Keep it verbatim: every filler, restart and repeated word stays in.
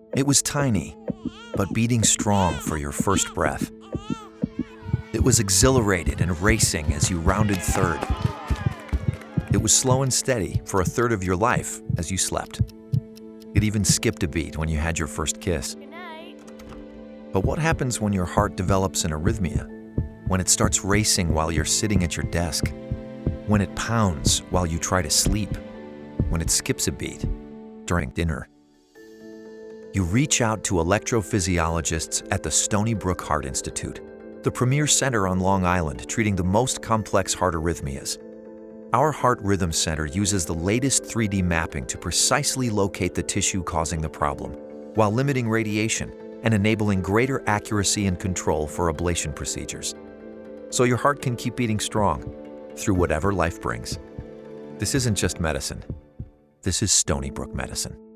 It was tiny, but beating strong for your first breath. It was exhilarated and racing as you rounded third. It was slow and steady for a third of your life as you slept. It even skipped a beat when you had your first kiss. But what happens when your heart develops an arrhythmia? When it starts racing while you're sitting at your desk? When it pounds while you try to sleep? When it skips a beat during dinner? You reach out to electrophysiologists at the Stony Brook Heart Institute, the premier center on Long Island treating the most complex heart arrhythmias. Our Heart Rhythm Center uses the latest three D mapping to precisely locate the tissue causing the problem, while limiting radiation and enabling greater accuracy and control for ablation procedures, so your heart can keep beating strong through whatever life brings. This isn't just medicine. This is Stony Brook medicine.